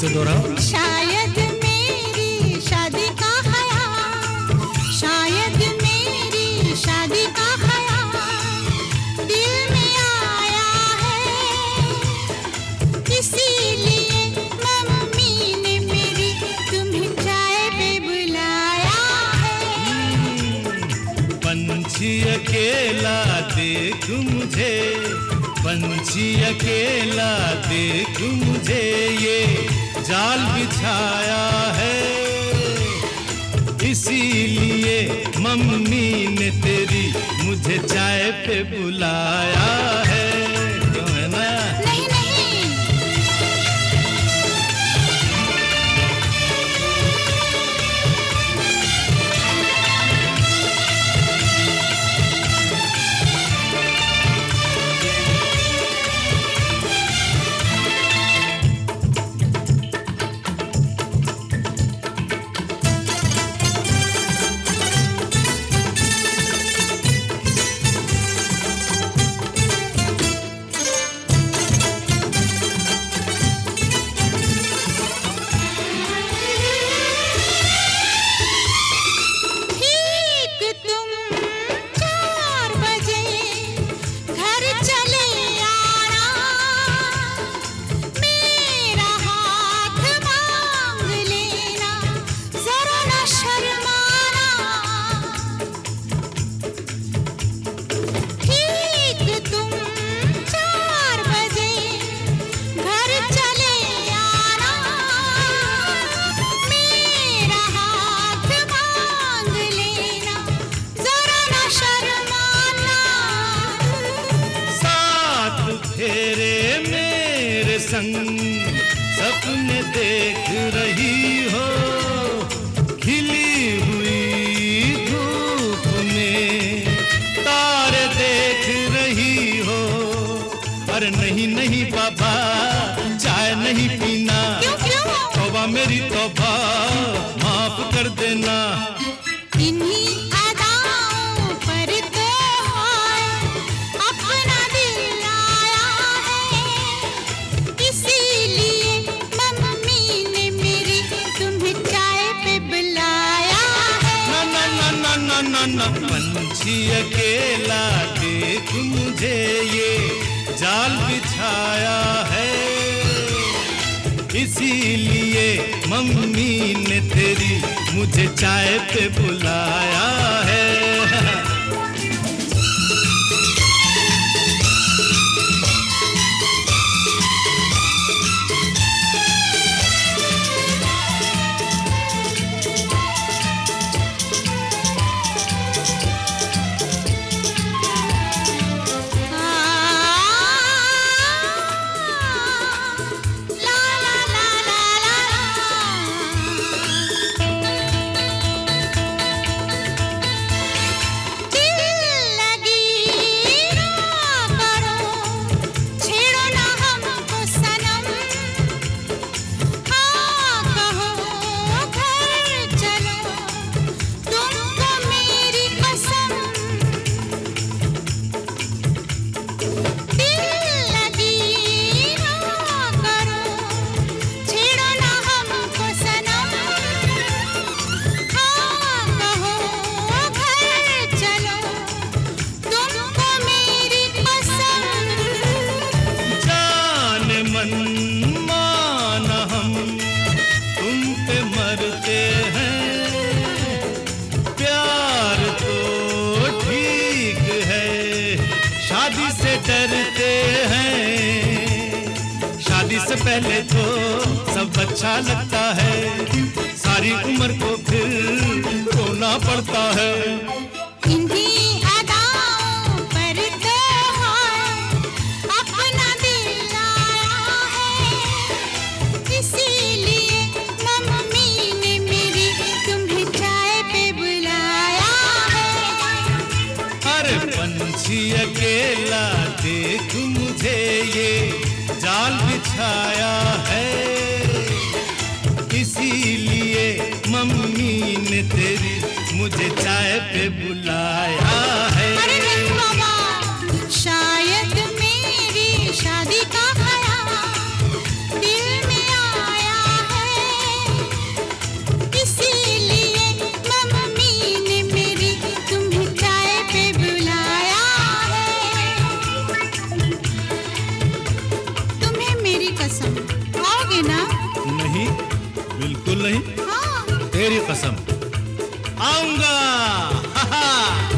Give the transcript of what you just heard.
से दोहराओ। शायद मेरी शादी का ख्याल, शायद मेरी शादी का ख्याल दिल में आया है, इसीलिए मम्मी ने मेरी तुम्हें चाय पे बुलाया है। पंछी अकेला देख मुझे, पंछी अकेला देख मुझे, ये जाल बिछाया है, इसीलिए मम्मी ने तेरी मुझे चाय पे बुलाया है। क्यों है ना? नहीं नहीं, तेरे मेरे संग सपने देख रही हो, खिली हुई धूप में तारे देख रही हो। अरे नहीं नहीं बाबा, चाय नहीं पीना। क्यों क्यों? तौबा मेरी तौबा, माफ कर देना। इन्हीं अदाओं पर तो अपना दिल आया है, इसीलिए मम्मी ने मेरी तुम्हें चाय पे बुलाया है। ना ना ना ना ना ना ना, पंछी अकेला देख मुझे, ये जाल बिछाया है, इसीलिए मम्मी ने तेरी मुझे चाय पे बुलाया है। डरते हैं, शादी से पहले तो सब अच्छा लगता है, सारी उम्र को फिर रोना पड़ता है। इन्हीं अदाओं पर तो अपना दिल आया है, इसीलिए मम्मी ने मेरी तुम्हें चाय पे बुलाया है। अरे पंछी अकेला देख मुझे, ये जाल बिछाया है, इसीलिए मम्मी ने तेरी मुझे चाय पे बुलाया है। अरे नहीं बाबा, शायद मेरी शादी का ख्याल दिल में आया आओगे ना? नहीं, बिल्कुल नहीं। हाँ। तेरी कसम, आऊंगा।